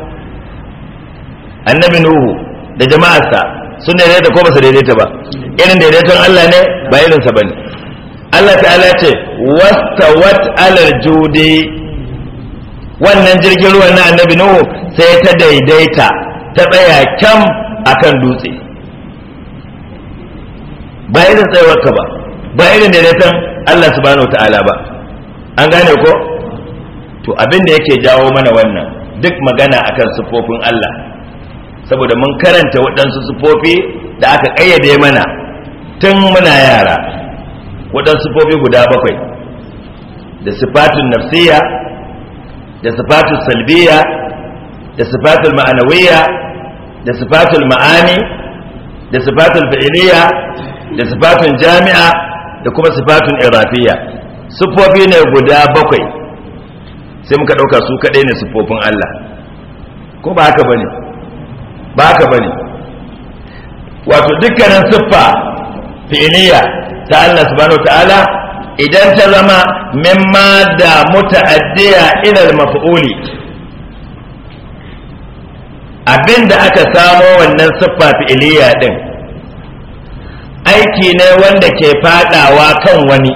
annabi nuhu da jama'arsa sun daidaita ko ba su daidaita ba irin daidaiton Allah ne ba irin sa bane Allah ta'ala ce wastawat alal judi wannan jirgin ruwan na annabi nuhu sai ta daidaita ta tsaya kyam akan dutse ba irin tsayawarka ba irin daidaiton Allah subhanahu ta'ala ba an gane ko to abin da yake jawo mana wannan duk magana akan sifofin Allah saboda mun karanta waɗansu sifofi da aka ƙayyade mana tun muna yara waɗansu sifofi guda 7 da sifatun nafsiyya da sifatul salbiyya da sifatul ma'anawiyya da sifatul ma'ani da sifatul fi'liyya da sifatun jami'a da kuma sifatun irafiyya sifofi ne guda 7 sai muka ɗauka su kaɗai ne sifofin Allah ko ba haka bane ba haka bane wato dukkanin siffa fi'liya ta Allah subhanahu ta'ala idan ta zama mimma da muta'addiya ila al-maf'uli abinda aka samo wannan siffa fi'liya din aiki ne wanda ke fadawa kan wani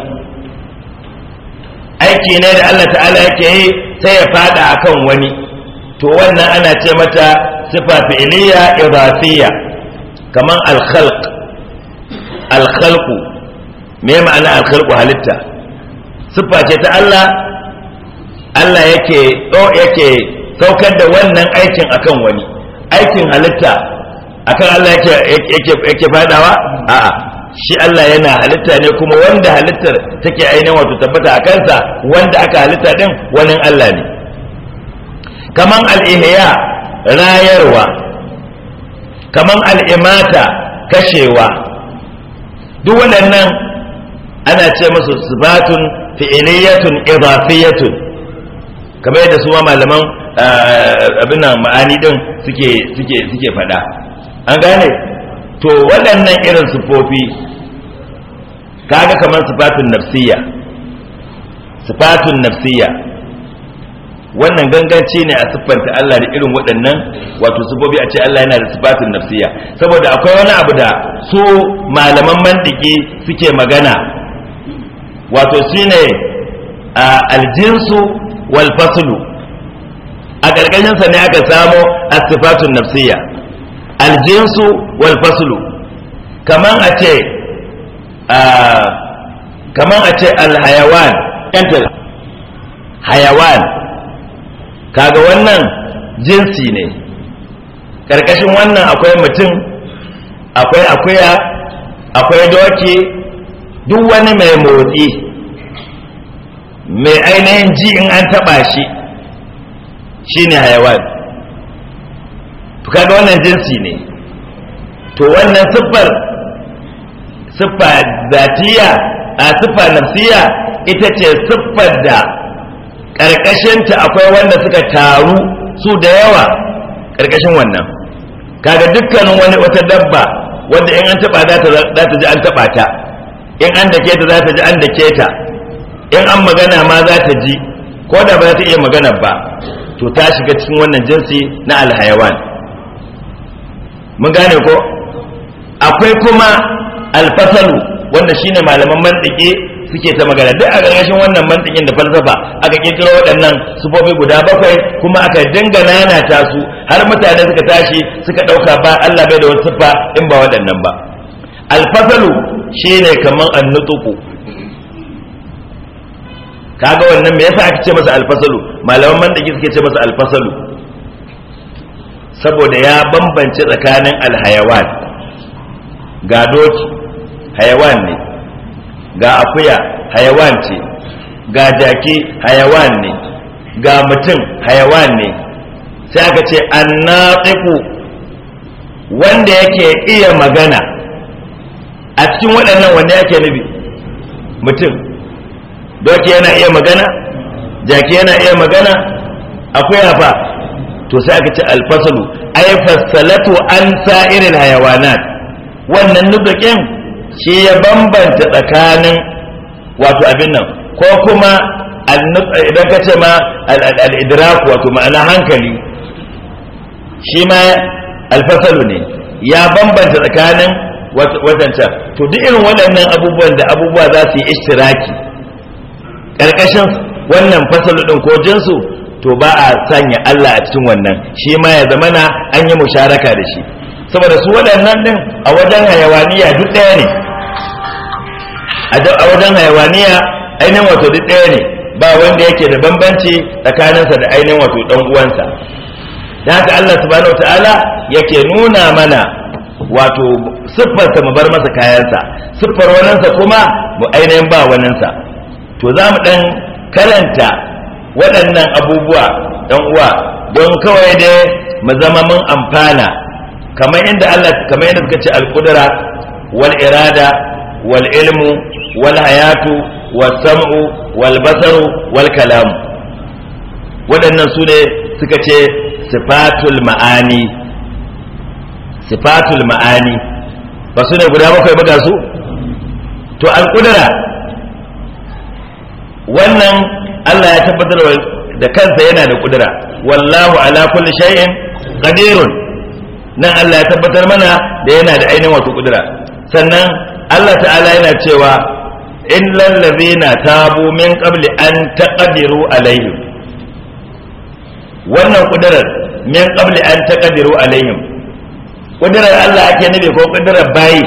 aiki ne da Allah ta'ala yake yi sai ya fada akan wani to wannan ana ce mata sifa fi'liya idafiyya kaman al-khalqu me ma'ana al-khalqu halitta sifa ce ta Allah Allah yake saukar da wannan aikin akan wani aikin halitta akan Allah yake fadawa a'a shi Allah yana halitta ne kuma wanda halittar take ainihin wato tabbata a kansa wanda aka halitta din wani Allah ne kaman al-ihya rayarwa kaman al-imata kashewa duk waɗannan ana ce musu sifatun fi'liyatun idafiyatun kamar yadda su malaman abin nan ma'ani din suke faɗa an gane to waɗannan irin sifofi kaga kamar sifatun nafsiyya wannan ganganci ne a siffanta Allah da irin waɗannan wato sifofi a ce Allah yana da sifatun nafsiyya saboda akwai wani abu da su malaman mantiki suke magana wato shine aljinsu wal faslu a ƙarƙashin sa ne aka samo as-sifatun nafsiyya aljinsu wal faslu kaman a ce alhayawan kantal hayawan kaga wannan jinsi ne karkashin wannan akwai mutum akwai akuya akwai doki duk wani mai motsi mai ainihin ji in an taba shi shine hayawan to kaga wannan jinsi ne to wannan siffa zatiya a siffa nafsiya ita ce siffar da ƙarƙashinta akwai wanda suka taru su da yawa ƙarƙashin wannan kaga dukkanin wata dabba wanda in an taba za ta ji an taba ta in an dake ta za ta ji an dake ta in an magana ma za ta ji ko da ba za ta iya magana ba to ta shiga cikin wannan jinsi na alhayawan mun gane ko akwai kuma alfasalu wanda shine malaman mantiki suke ta magana duk a ƙarƙashin wannan mantikin da falsafa aka kirkiro waɗannan sufofi guda 7 kuma aka dinga nanata su har mutane suka tashi suka ɗauka ba Allah bai da wata siffa in ba waɗannan ba. Alfasalu shine kaman annutuku, kaga wannan me yasa aka ce masa alfasalu? Malaman mantiki suke ce masa alfasalu saboda ya bambance tsakanin alhayawan, ga doki hayawan ne, ga akuya hayawan ce, ga jaki hayawan ne, ga mutum hayawan ne. Sai aka ce annatiqu wanda yake iya magana. A cikin waɗannan wanda yake nufi mutum, doki yana iya magana, jaki yana iya magana, akuya fa. To sai aka ce alfasalu ay fasalatu an sa'iril hayawanat, wannan nudukin shi ya bambanta tsakanin wato abin nan, ko kuma idan ka ce ma al-idrak wato ma'ana hankali, shi ma alfasalu ne ya bambanta tsakanin wadancan. To duk irin waɗannan abubuwan da abubuwa za su yi ishtiraki ƙarƙashin wannan fasalu ɗin ko jinsu, to ba a sanya Allah a cikin wannan, shi ma ya zamana an yi musharaka da shi, saboda su waɗannan ɗin a wajen hayawaniya duk ɗaya ne. A wajen hayawaniya ainihin wato duk ɗaya ne, ba wanda yake da bambanci tsakaninsa da ainihin wato ɗan uwansa. Da haka Allah subhanahu wataala yake nuna mana wato siffarsa mu bar masa kayansa, siffar waninsa kuma mu ainihin ba waninsa. To za mu ɗan karanta waɗannan abubuwa ɗan uwa don kawai dai mu zama mun amfana, kamar inda suka ce al-qudra wal irada wal ilmu wal hayatu was sam'u wal basaru wal kalamu. Waɗannan su ne suka ce sifatul ma'ani. Sifatul ma'ani ba su ne guda 7 ba ga su? To al-qudra wannan Allah ya tabbatar da kansa yana da kudura, wallahu ala kulli shay'in qadirun. Nan Allah ya tabbatar mana da yana da ainihin wato kudura. Sannan Allah ta'ala yana cewa illal ladhina tabu min qabli an taqdiru alaihim. Wannan kudurar min qabli an taqdiru alaihim, kudurar Allah ake nufi ko kudurar bayi?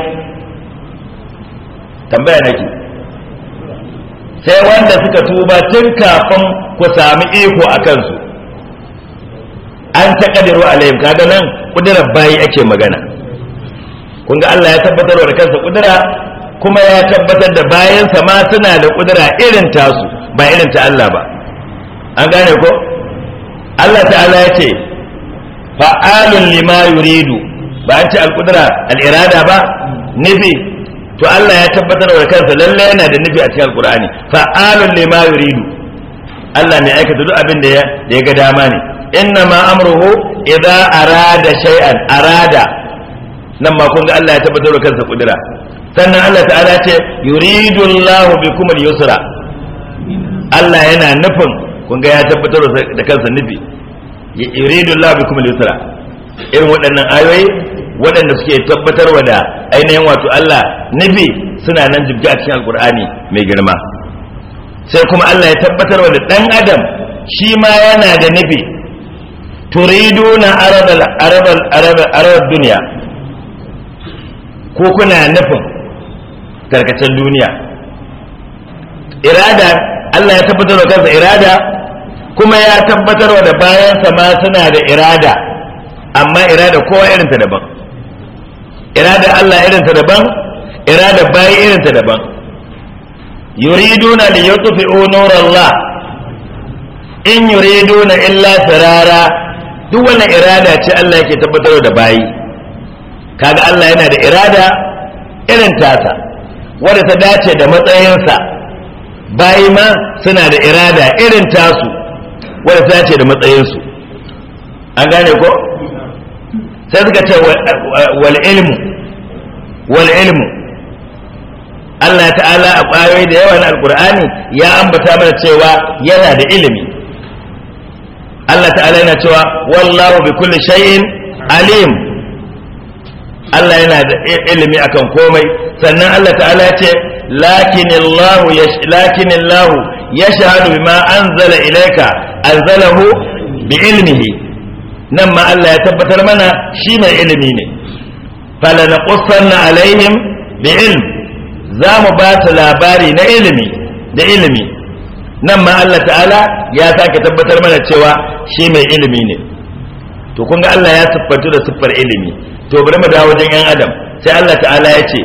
Tambaya nake. Sai wanda suka tuba tun kafin ku sami iko a kansu. An taqdiru alaihim, kaga nan kudurar bayi ake magana. Kun ga Allah ya tabbatar da kansa kudura, kuma ya tabbatar da bayansa ma suna da kudura irin tasu, ba irin ta Allah ba. An gane ko? Allah ta'ala ya ce fa'alun lima yuridu, ba an ce al-qudra al-irada ba, nufi. To Allah ya tabbatar da kansa lalle yana da nufi a cikin Al-Qur'ani, fa'alun lima yuridu. Allah ne aikata duk abin da ya ga dama ne. Inna ma amruhu idza arada shay'an, arada. Nan ma kun ga Allah ya tabbatar da kansa kudura. Sannan Allah ta'ala ce yuridu Allahu bikum al-yusra. Allah yana nufin, kun ga ya tabbatar da kansa nufi. Yuridu Allahu bikum al-yusra. Irin waɗannan ayoyi waɗanda suke tabbatarwa da ainihin wato Allah nufi suna nan jibgi a cikin Alkur'ani mai girma. Sai kuma Allah ya tabbatarwa da ɗan adam shi ma yana da nufi. Turiduna arabal duniya, ko kuna nufin karkacin duniya. Irada, Allah ya tabbatarwa kansa irada, kuma ya tabbatarwa da bayansa ma suna da irada, amma irada kowa irinta daban. Irada Allah irinta daban, irada bayi irinta daban. Yuriduna li yutfi'u nurallah, in yuriduna illa firara. Duk wannan irada ce Allah yake tabbatarwa da bayi. Kaga Allah yana da irada irin tasa, wadda ta dace da matsayinsa. Bayi ma suna da irada irin tasu, wadda ta dace da matsayinsu. An gane ko? Sai suka ce wal ilmu. Allah ta'ala a ƙwayoyi da yawa na Alƙur'ani ya ambata mana cewa yana da ilimi. Allah ta'ala yana cewa wallahu bi kulli shay'in alim. Allah yana da ilimi akan komai. Sannan Allah ta'ala ya ce lakinillahu yashhadu bima anzala ilayka anzalahu bi ilmihi. nan ma Allah ya tabbatar mana shi mai ilimi ne. falanaqussanna alaihim bi ilm, za mu ba ta labari na ilimi da ilimi. nan ma Allah ta'ala ya sake tabbatar mana cewa shi mai ilimi ne. to kun ga Allah ya siffantu da siffar ilimi. to bari mu dawo wajen yan adam, sai Allah ta'ala ya ce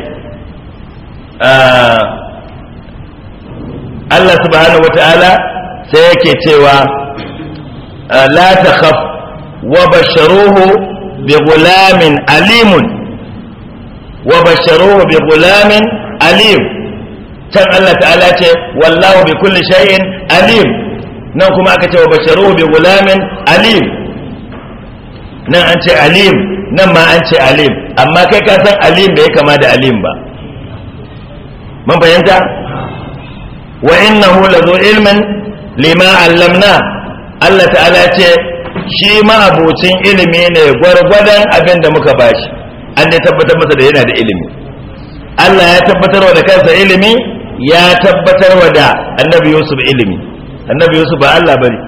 Allah subhanahu wata'ala sai yake cewa la takhaf wa basharuhu bi ghulamin alimun, wa basharuhu bi ghulamin alim. can Allah ta'ala ce wallahu bi kulli shay'in alim, nan kuma aka ce wa basharuhu bi ghulamin alim. nan an ce alim, nan ma an ce alim, amma kai ka san alim bai kama da alim ba. mun fahimta? wa innahu lazu ilmin lima allamna. Allah ta'ala ce shi ma abocin ilimi ne gwargwadon abin da muka bashi. an dai tabbatar masa da yana da ilimi. Allah ya tabbatarwa da kansa ilimi, ya tabbatarwa da annabi Yusuf ilimi. annabi Yusuf ba Allah bane,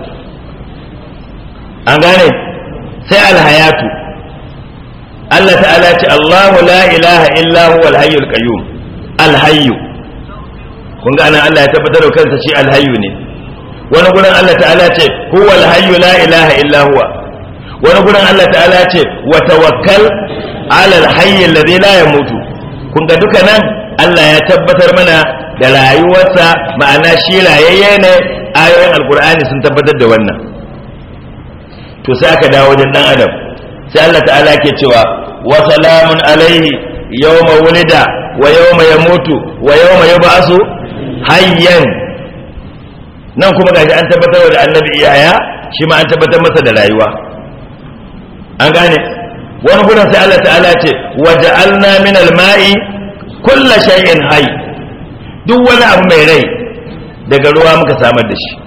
an gane. sai alhayatu, Allah ta'ala ce Allahu la ilaha illa huwal hayyul qayyum. alhayyu, kun ga anan Allah ya tabbatar da kansa shi alhayyu ne. wani gurin Allah ta'ala ce huwal hayyu la ilaha illa huwa. wani gurin Allah ta'ala ce wa tawakkal ala alhayy alladhi la yamutu. kun ga duka nan Allah ya tabbatar mana da rayuwarsa, ma'ana shi rayayye ne. ayoyin alqur'ani sun tabbatar da wannan. to sai aka dawo wajen dan adam, sai Allah ta'ala ke cewa wa salamun alaihi yawma wulida wa yawma yamutu wa yawma yub'asu hayyan. nan kuma gashi an tabbatar da annabi Yahya, shi ma an tabbatar masa da rayuwa, an gane. wani gurin sai Allah ta'ala ce waja'alna min al-ma'i kulla shay'in hayy. duk wani abu mai rai daga ruwa muka samar da shi.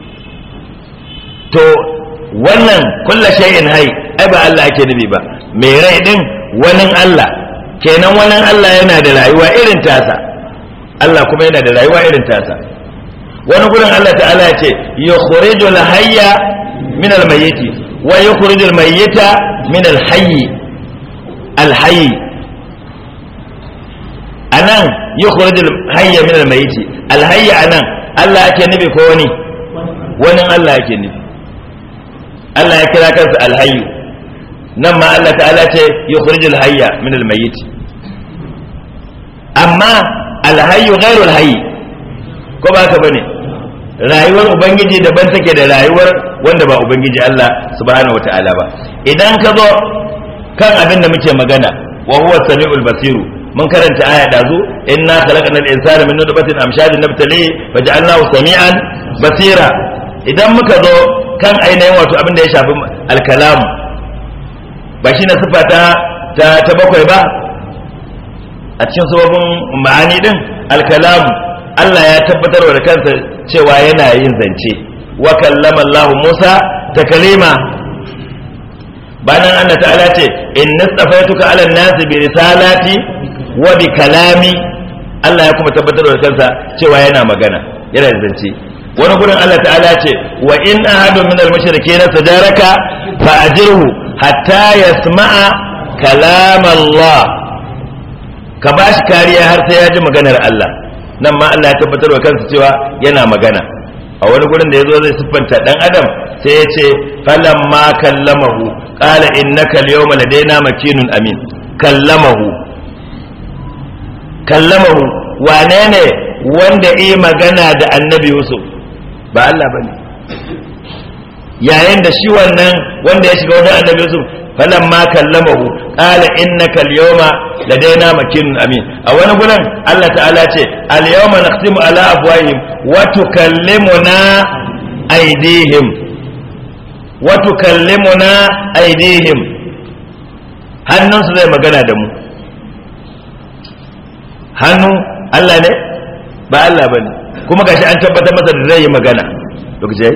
to wannan kulla shay'in hayy ai ba Allah ake nufi ba, mai rai din wani Allah kenan. wani Allah yana da rayuwa irin tasa, Allah kuma yana da rayuwa irin tasa. wani gurin Allah ta'ala ya ce yukhrijul hayya min al-mayyit wa yukhrijul mayyita min al-hayy. al-hayy anan yukhrijul hayya min al-mayyit. al-hayy anan Allah ake nufi ko wani Allah ake nufi. Allah ya kira kansa al-hayy, nan ma Allah ta'ala ce yukhrijul hayya min al-mayyit. amma al-hayy ghairu al-hayy, ko ba ka bane? rayuwar ubangiji daban take da rayuwar wanda ba ubangiji Allah subhanahu wata'ala ba. idan ka zo kan abin da muke magana, wa huwa samiul basiru, mun karanta aya dazu inna khalaqnal insana min nutfatin amshajin nabtalihi faj'alnahu sami'an basira. idan muka zo kan ainihin wato abin da ya shafi al-kalam, ba shi na sifa ta bakwai ba a cikin sababin ma'ani din al-kalam. Allah ya tabbatar da kansa cewa yana yin zance. wa kallama Allah Musa takalima. bayan Allah ta'ala ce inna stafaituka 'ala an-nasi bi risalati wa bi kalami. Allah ya kuma tabbatar da kansa cewa yana magana, yana zance. wani gurin Allah ta'ala ce wa in ahadun min al-mushrikeena tajaraka fa ajirhu hatta yasma'a kalam Allah. ka bashi kariya har sai ya ji maganar Allah. nan ma Allah ya tabbatar wa kansa cewa yana magana. a wani gurin da yazo zai siffanta dan adam sai ya ce falamma kallamahu qala innaka al-yawma ladaina makinun amin. kallamahu wane ne wanda yi magana da annabi Yusuf? ba Allah bane. yayin da shi wannan wanda ya shiga wajen annabi Yusuf falamma kallamahu qala innaka al-yawma ladaina makinun amin. a wani gurin Allah ta'ala ce al-yawma nakhtimu ala afwahihim wa tukallimuna aydihim. hannunsu zai magana da mu. hannu Allah ne ba Allah bane, kuma gashi an tabbatar masa da zai yi magana. lokaci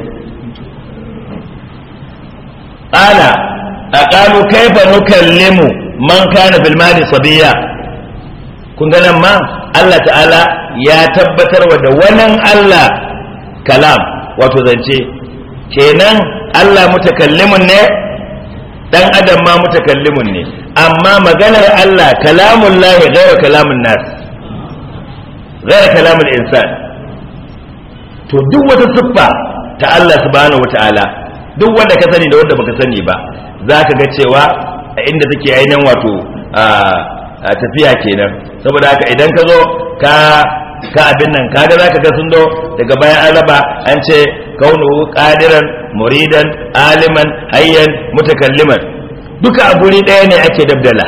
ala aqalu kayfa nukallimu man kana bil mali sabiya. kun ga nan ma Allah ta'ala ya tabbatar da wannan Allah kalam wato zance kenan Allah mutakallimun ne dan adam ma mutakallimun ne amma maganar Allah kalamun lahi ghayra kalamun nas ghayra kalamul insan to duk wata siffa ta Allah subhanahu wataala duk wanda ka sani da wanda baka sani ba zaka ga cewa a inda take ainihin wato a tafiya kenan saboda haka idan ka zo ka abin nan kaga zaka ga sun do daga bayan alaba an ce kaunuhu qadiran muridan aliman hayyan mutakalliman duka a guri ɗaya ne ake dabdala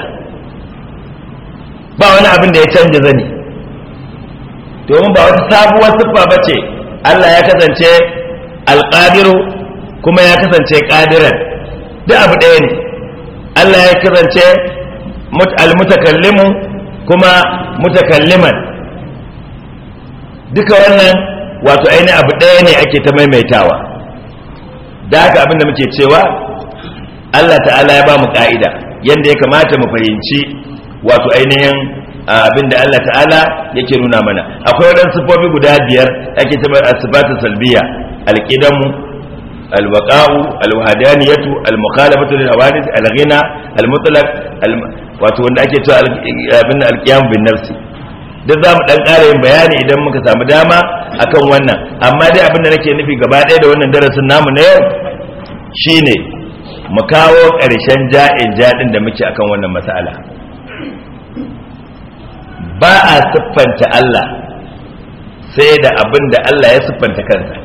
ba wani abin da ya canja zani domin ba wata sabuwar siffa bace Allah ya kasance alqadiru kuma ya kasance qadiran duk abu ɗaya ne Allah ya kasance almutakallimu kuma mutakalliman duka wannan wato ainihin abu ɗaya ne ake ta maimaitawa da haka abin da muke cewa Allah ta'ala ya ba mu ka'ida yadda ya kamata mu fahimci wato ainihin abin da Allah ta'ala yake nuna mana akwai waɗansu sifofi guda 5 ake ta asibatul salbiya alqidamu alwaqa'u alwahdaniyatu almukhalafatu lil hawadith alghina almutlaq wato wanda ake cewa abin alqiyam bin nafsi duk za mu ɗan ƙara yin bayani idan muka samu dama akan wannan amma dai abin da nake nufi gaba ɗaya da wannan darasin namu na yau shine mu kawo ƙarshen ja'in jaɗin da muke akan wannan mas'ala ba a siffanta Allah sai da abin da Allah ya siffanta kansa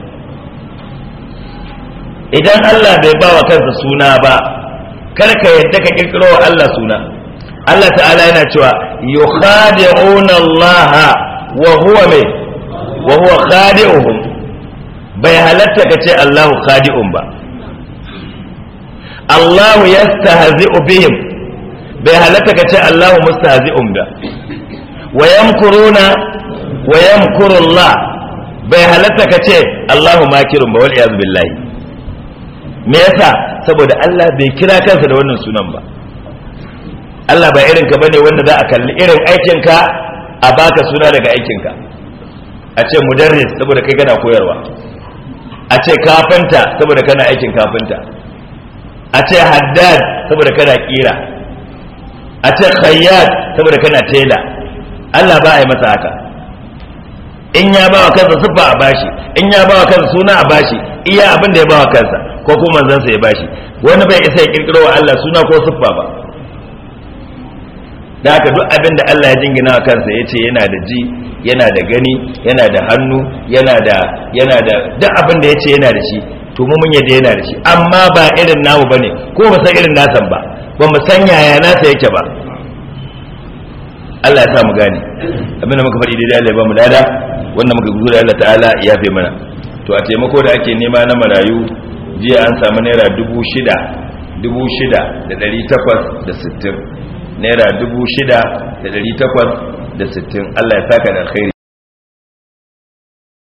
idan Allah bai ba wa kansa suna ba kar ka yadda ka kirkiro wa Allah suna Allah ta'ala yana cewa yukhadi'una Allah wa huwa khadi'uhum bai halatta ka ce Allahu khadi'un ba Allahu yastahzi'u bihim bai halatta ka ce Allahu mustahzi'un ba wa yamkuruna wa yamkuru Allah bai halatta ka ce Allahu makirun ba wal iyaz billahi me yasa saboda Allah bai kira kansa da wannan sunan ba Allah ba irin ka bane wanda za a kalli irin aikinka a baka suna daga aikinka a ce mudarris saboda kai kana koyarwa a ce kafinta saboda kana aikin kafinta a ce haddad saboda kana kira a ce khayyat saboda kana tela Allah ba a yi masa haka in ya ba wa kansa siffa a bashi in ya ba wa kansa suna a bashi iya abin da ya ba wa kansa ko kuma manzansa ya bashi wani bai isa ya kirkiro wa Allah suna ko siffa ba da haka duk abin da Allah ya jingina wa kansa ya ce yana da ji yana da gani yana da hannu yana da duk abin da ya ce yana da shi to mu mun yadda yana da shi amma ba irin namu bane ko ba san irin nasan ba ba mu san yaya nasa yake ba Allah ya sa mu gane abin da muka faɗi daidai Allah ya ba mu lada wannan muka gudu Allah ta'ala ya yafe mana to a taimako da ake nema na marayu jiya an samu naira 6,860 naira 6,860 Allah ya saka da alkhairi